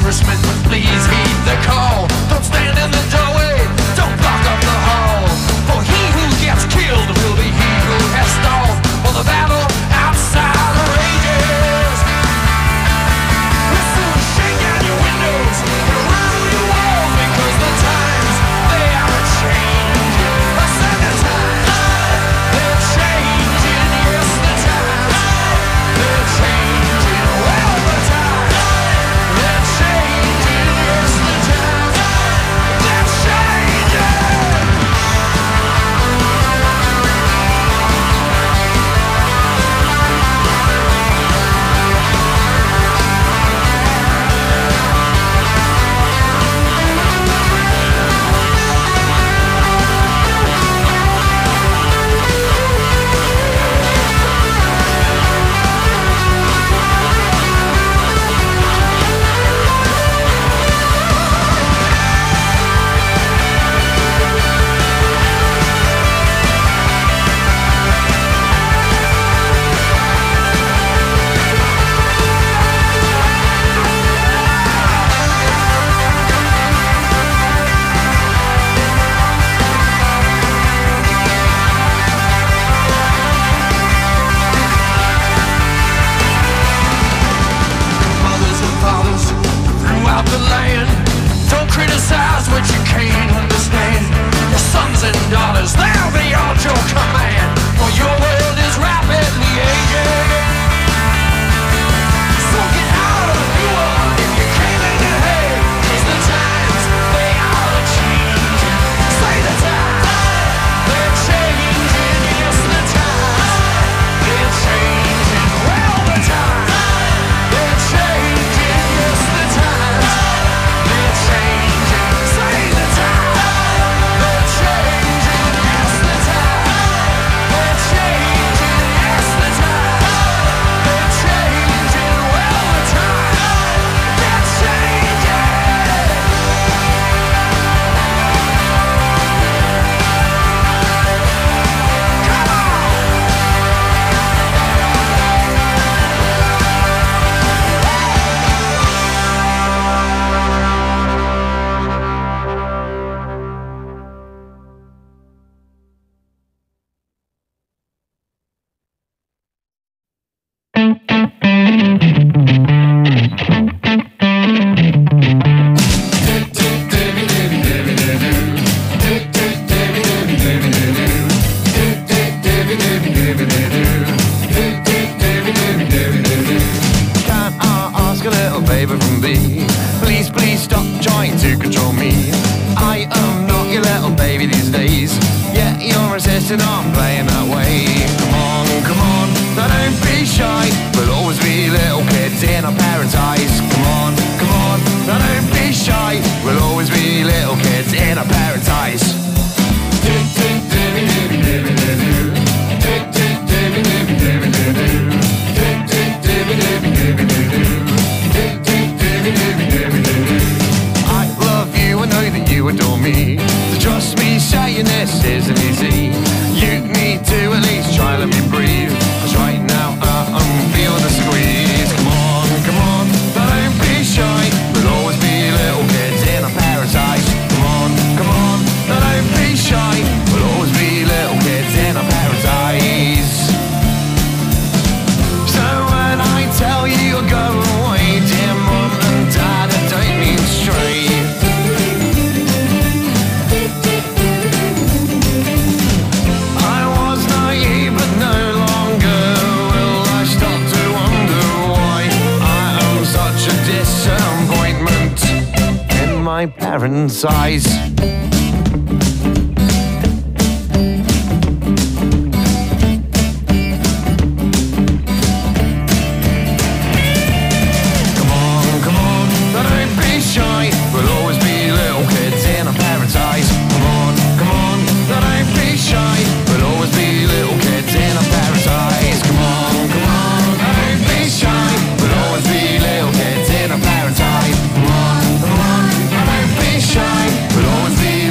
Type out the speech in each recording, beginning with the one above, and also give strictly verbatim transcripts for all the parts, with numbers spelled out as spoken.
refreshment, please heed the call. Don't stand in the doorway, don't block up the hall. For he who gets killed will be he who has stalled. For the battle outside rages. We'll soon shake down your windows, around your walls, because the times, they are a-changing. I said the times, they're changing. Yes, the times, they're changing. Well, the times, they're changing. Yes, the times, they're changing. Mothers and fathers throughout the land, don't criticize what you can't understand. Your sons and daughters, they'll be at your command, for your world is rapidly aging. So get out of the new one if you can't lend a hand, 'cause the times, they are a-changing. Say the times, they're changing. Yes, the times, they're changing. Well, the times, they're changing. Yes, the times, they're changing. Say the times, they're changing. Yes, the times, they're changing. Yes, the times, they're changing. Well, the times, they're changing. Come on! Can I ask a little favor from thee? Please, please stop trying to control me. I am not your little baby these days. Yet you're insisting on playing that way. Come on, come on, now don't be shy. We'll always be little kids in our parents' eyes. Come on, come on, now don't be shy. We'll always be little kids in our parents' eyes. I love you, I know that you adore me. So trust me, saying this isn't easy. You need to at least try, let me breathe. 'Cause right now uh, I'm feeling the squeeze. Come on, come on, don't be shy. We'll always be little kids in our parents' eyes. Come on, come on, don't be shy. We'll always be little kids in our parents' eyes. So when I tell you you're going away, dear mum and dad, I don't mean straight. I was naive but no longer will I stop to wonder why I am such a disappointment in my parents' eyes. Come on, come on, don't be shy. We'll always be little kids in our parents' eyes. Come on, come on, don't be shy. We'll always be little kids in our parents' eyes. Come on, come on, don't be shy. We'll always be little kids in our parents' eyes. Come on, come on, don't be shy. We'll always be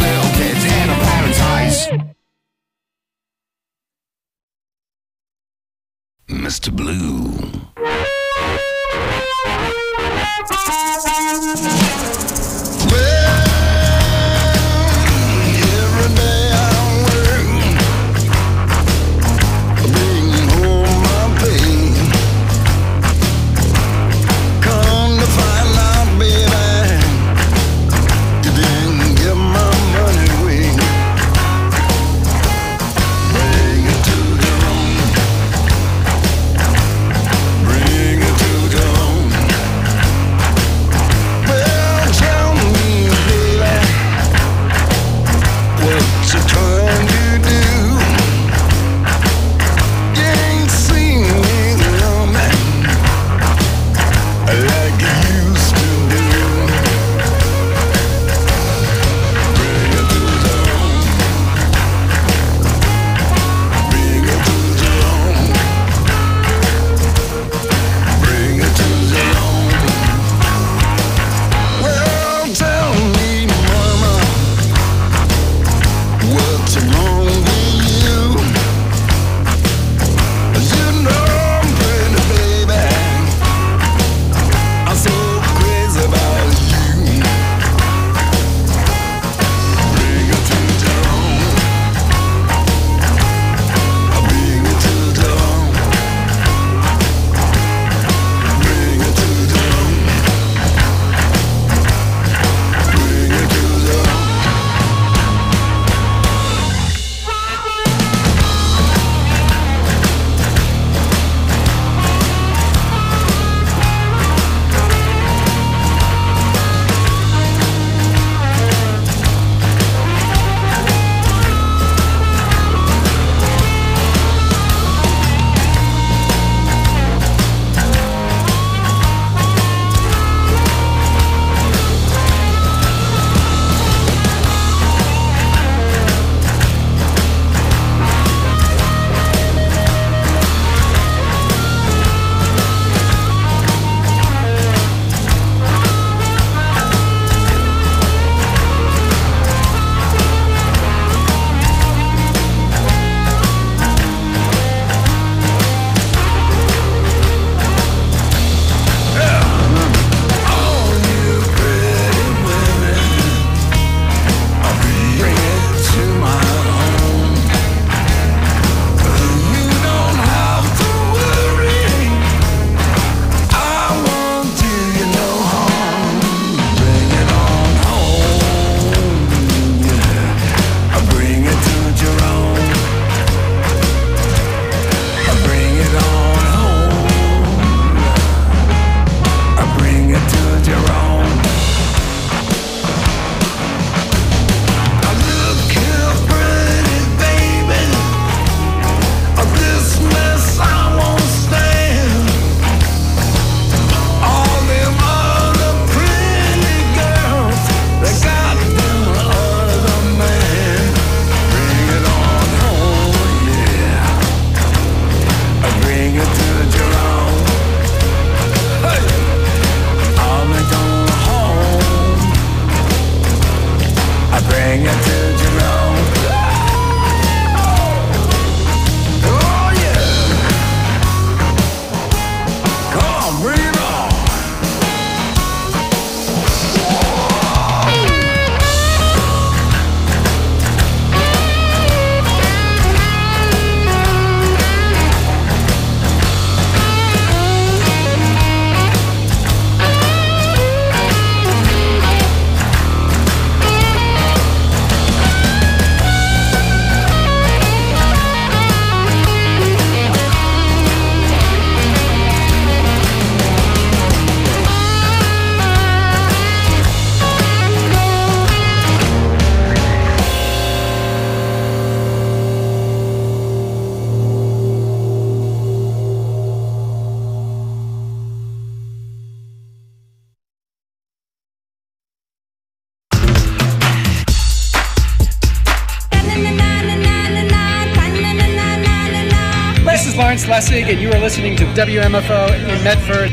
Lessig, and you are listening to W M F O in Medford.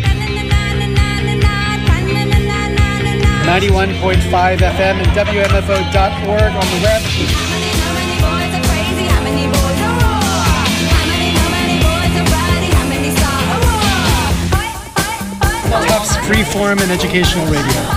ninety-one point five F M and W M F O dot org on the web. Tufts Freeform and Educational Radio.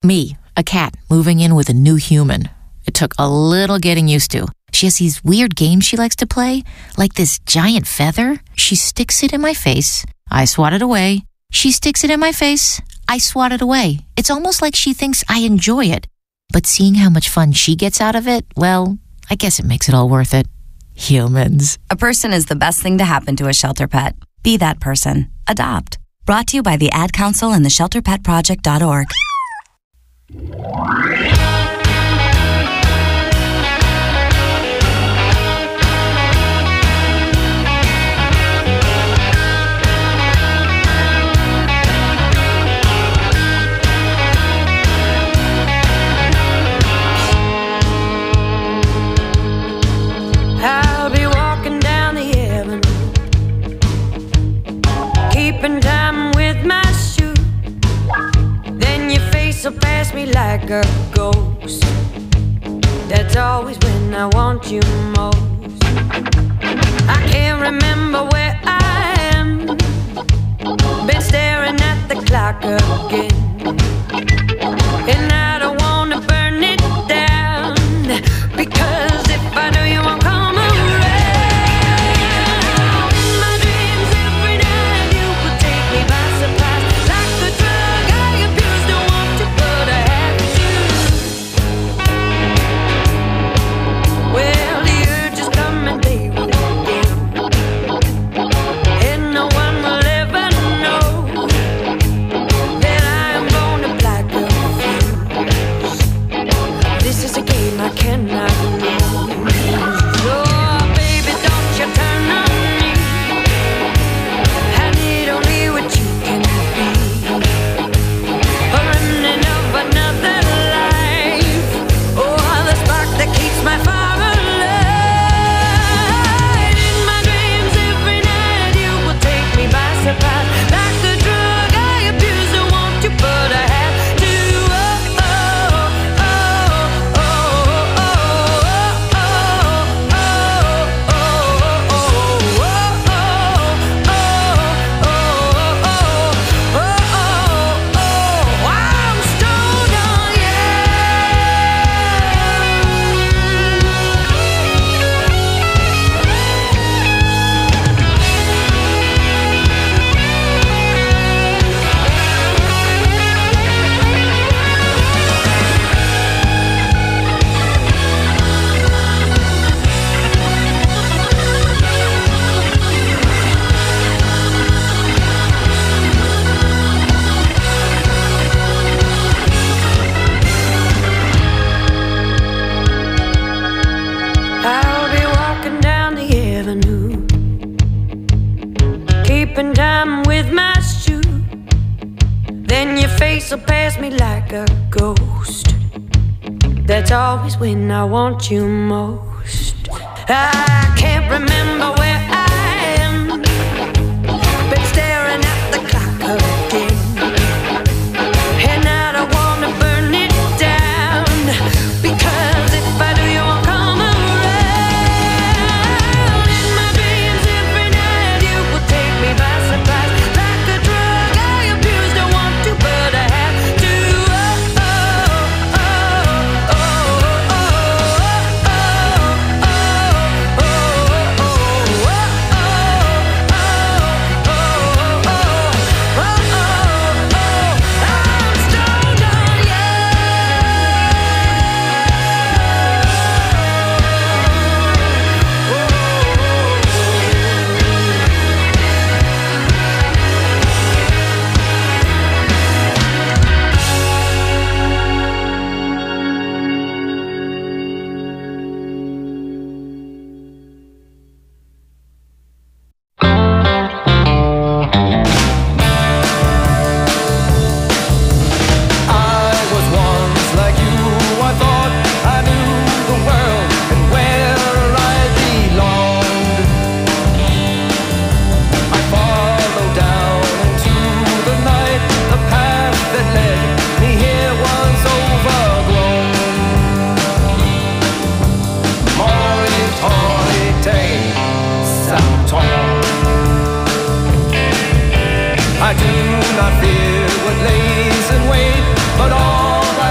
Me, a cat, moving in with a new human. It took a little getting used to. She has these weird games she likes to play, like this giant feather. She sticks it in my face. I swat it away. She sticks it in my face. I swat it away. It's almost like she thinks I enjoy it. But seeing how much fun she gets out of it, well, I guess it makes it all worth it. Humans. A person is the best thing to happen to a shelter pet. Be that person. Adopt. Brought to you by the Ad Council and the shelter pet project dot org. I'll be walking down the avenue, keeping time with my shoe. Then your face will pass me like a ghost. That's always when I want you most. I can't remember where I am. Been staring at the clock again, and I don't wanna burn it down, because if I do you won't come. Keeping time with my shoe. Then your face will pass me like a ghost. That's always when I want you most. I can't remember where I am. Been staring at the clock again, and I don't wanna burn it down, because if I do you won't come around. In my dreams every night you will take me by surprise. Like a drug I abuse, don't want to but I have to. Oh, oh, oh, oh, oh, oh, oh, oh, oh, oh, I'm stoned on you. I was once like you. I thought I knew the world and where I belonged. I followed down into the night. The path that led me here was overgrown. Mori, tori, day, Saturn. I do not fear what lays in wait, but all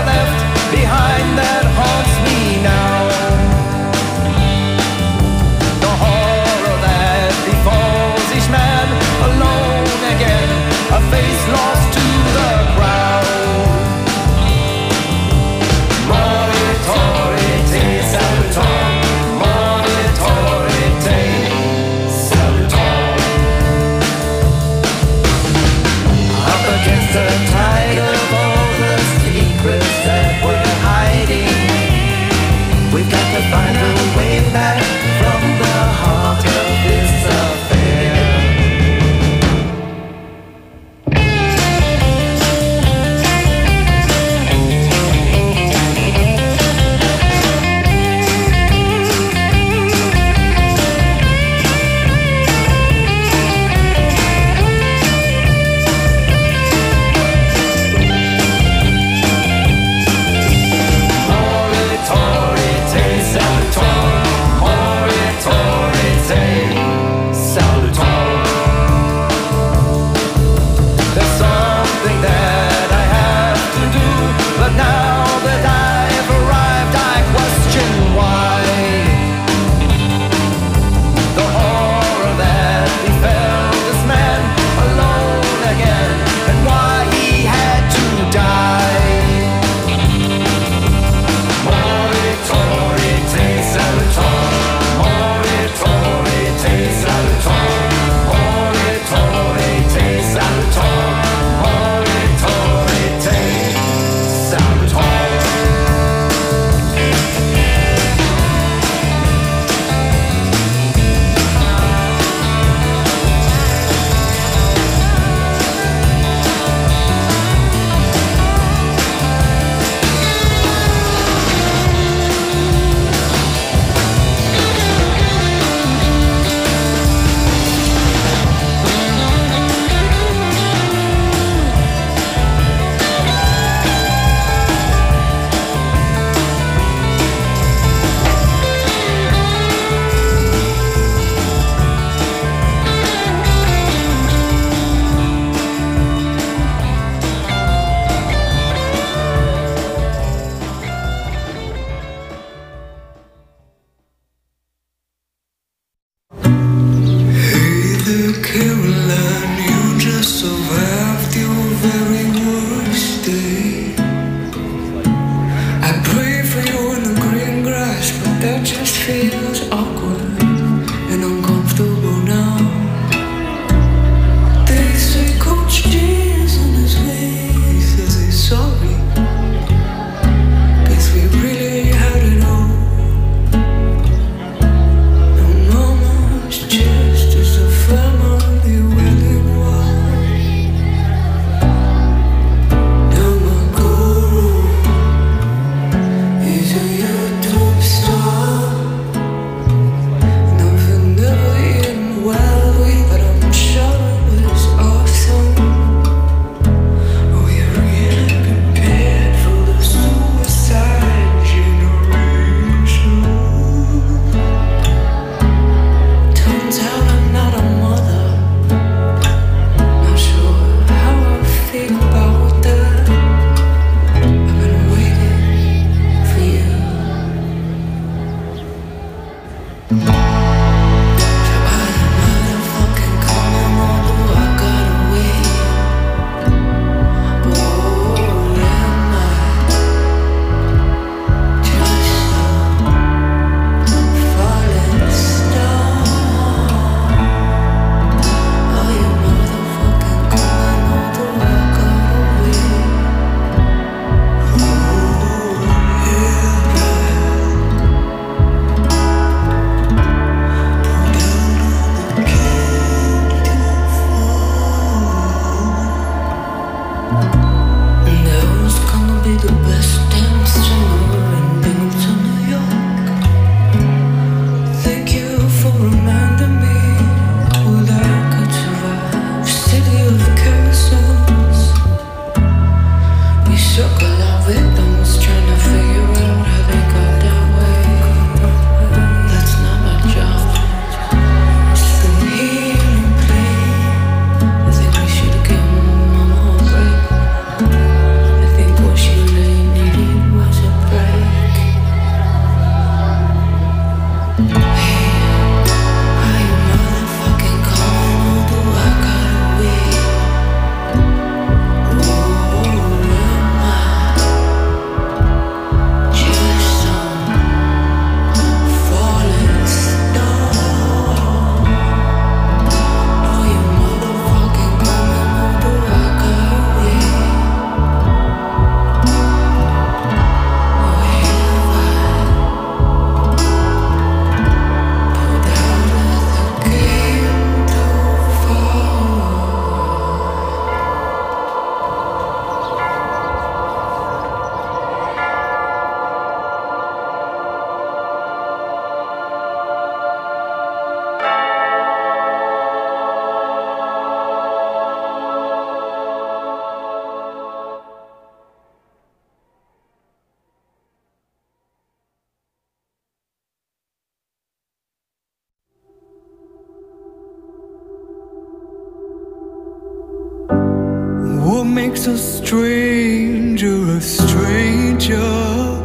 makes a stranger a stranger?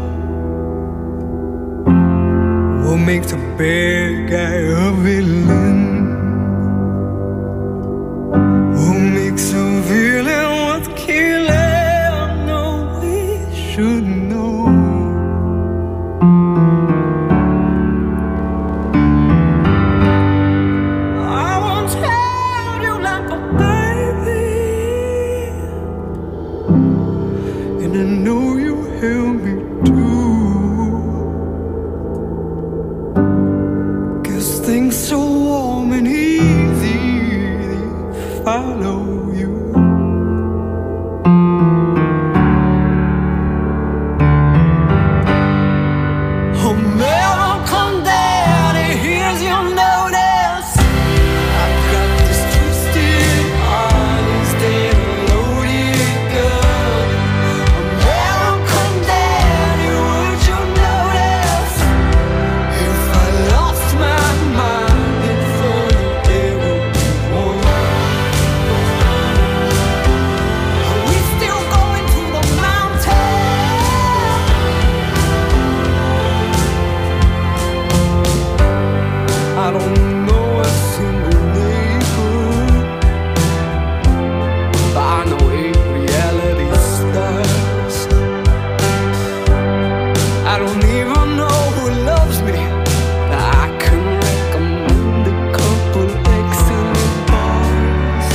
What makes a bad guy a villain? What makes a villain worth killing? No, we should know. I won't tell you like a baby, and I know you help me too. Things so warm and easy, they follow you. Oh, American Daddy, here's your notice. I've got this twisted heart instead of loaded gun. American Daddy, would you notice if I lost my mind in front of everyone? Are we still going to the mountain? I don't know a single neighbor, but I know eight reality stars. I don't even know who loves me. I can recommend a couple excellent bars.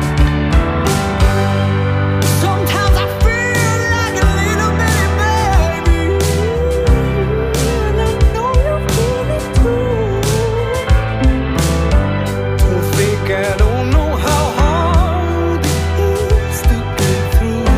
Sometimes I feel like a little bitty baby, and I know you feel it too. Don't think I don't know how hard it is to get through.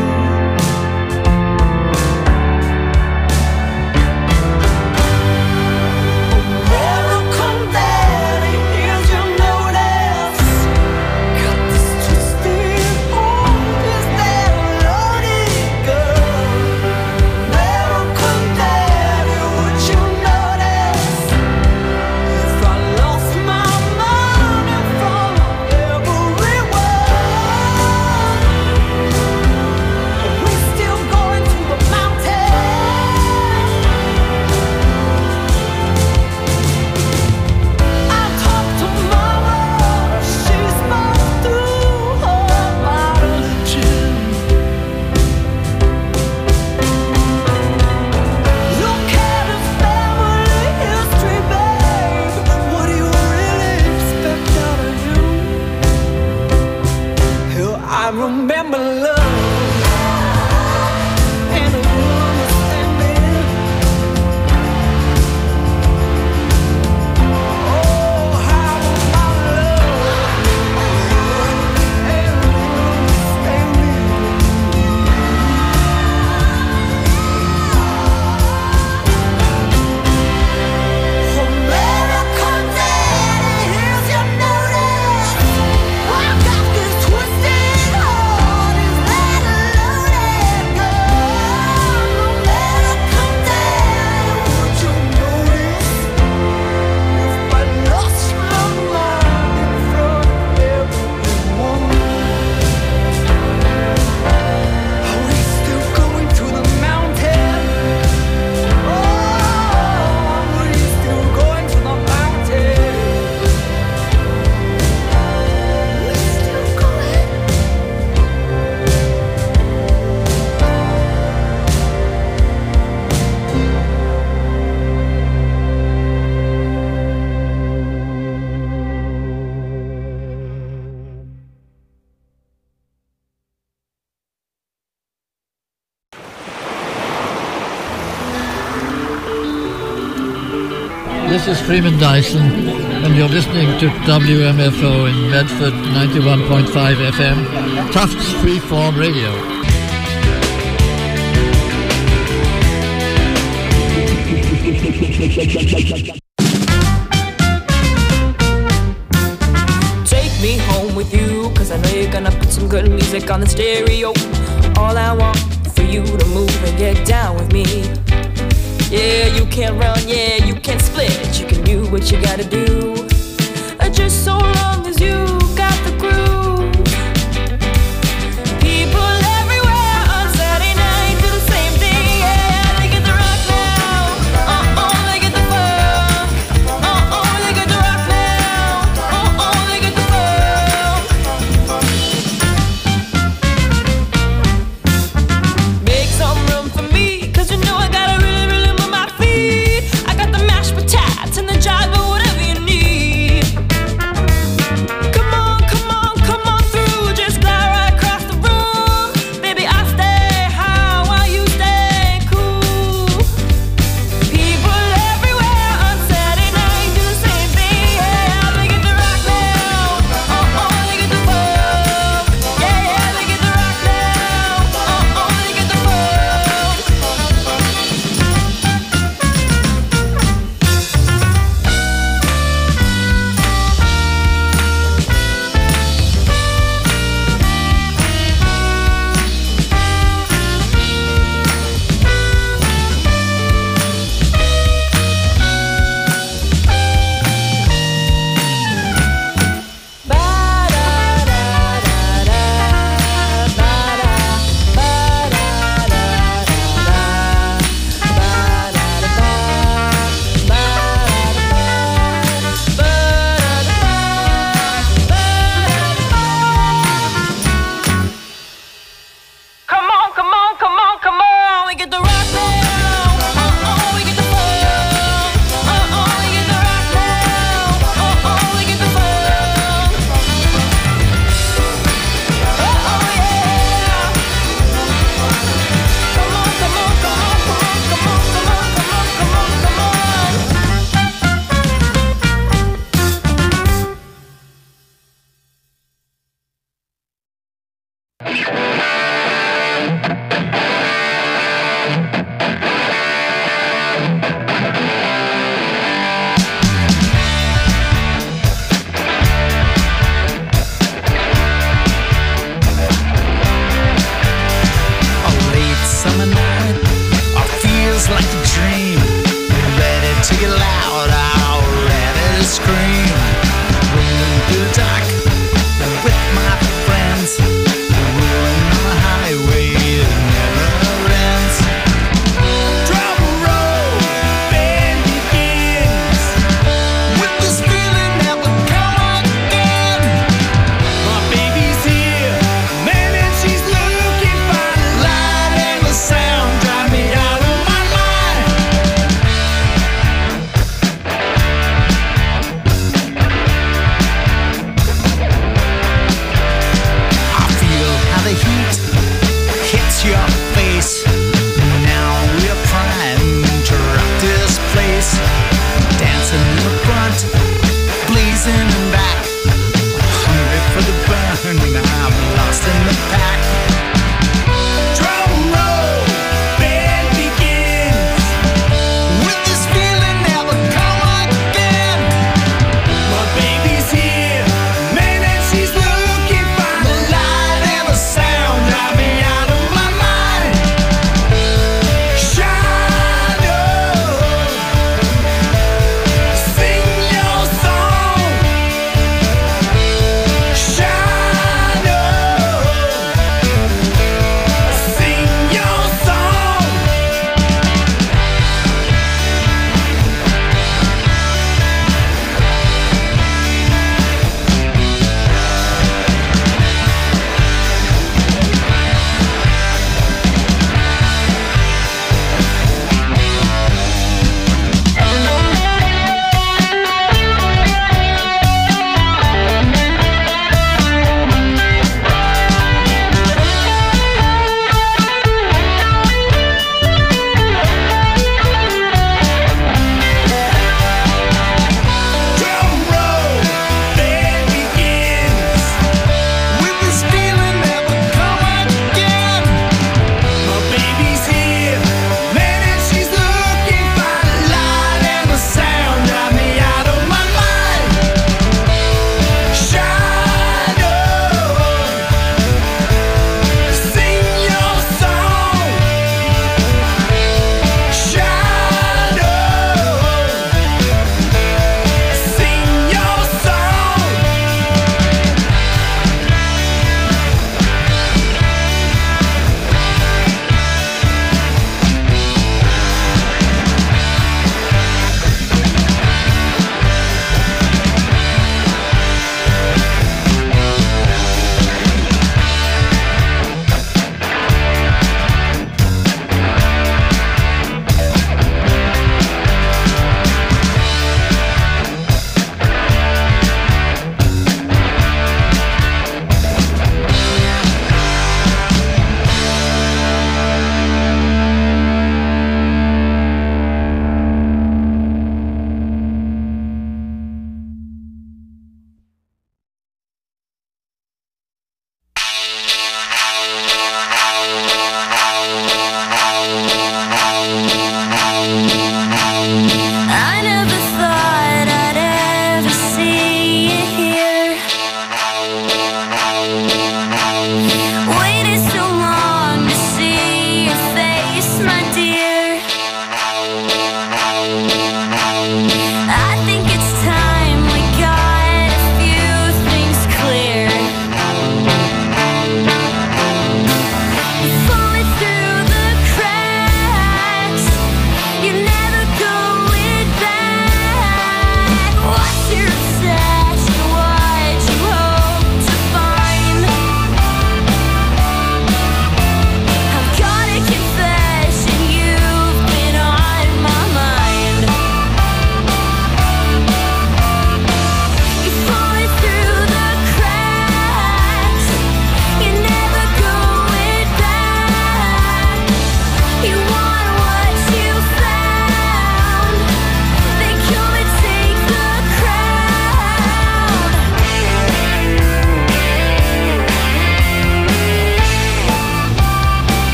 American Daddy, here's your notice. Got this twisted heart, is that a loaded gun? American Daddy, would you notice if I lost my mind in front of everyone? Are we still going to the mountain? I talked to Mama, she smiled through her bottle of gin. Look at his family history, babe. What do you really expect out of him? Hell, I remember love and a understanding. Oh, how my love and understanding. American Daddy, here's your notice. I got this twisted heart, is that a loaded gun? American Daddy, would you notice if I lost my mind in front of everyone? Are we still going to the mountain? Oh, are we still going to the mountain? We still going? This is Freeman Dyson, and you're listening to W M F O in Medford, ninety-one point five F M, Tufts Freeform Radio. Take me home with you, cause I know you're gonna put some good music on the stereo. All I want for you to move and get down with me. Yeah, you can't run, yeah, you can't split. You can do what you gotta do. Uh, Just so long as you got the groove. People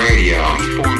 Radio.